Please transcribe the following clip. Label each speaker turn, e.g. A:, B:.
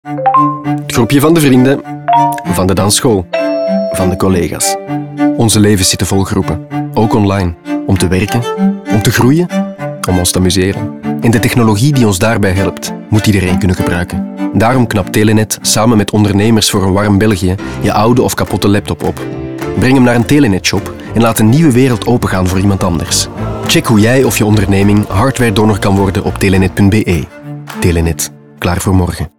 A: Het groepje van de vrienden, van de dansschool, van de collega's. Onze levens zitten vol groepen, ook online. Om te werken, om te groeien, om ons te amuseren. En de technologie die ons daarbij helpt, moet iedereen kunnen gebruiken. Daarom knapt Telenet samen met ondernemers voor een warm België je oude of kapotte laptop op. Breng hem naar een Telenet-shop en laat een nieuwe wereld opengaan voor iemand anders. Check hoe jij of je onderneming hardware-donor kan worden op telenet.be. Telenet, klaar voor morgen.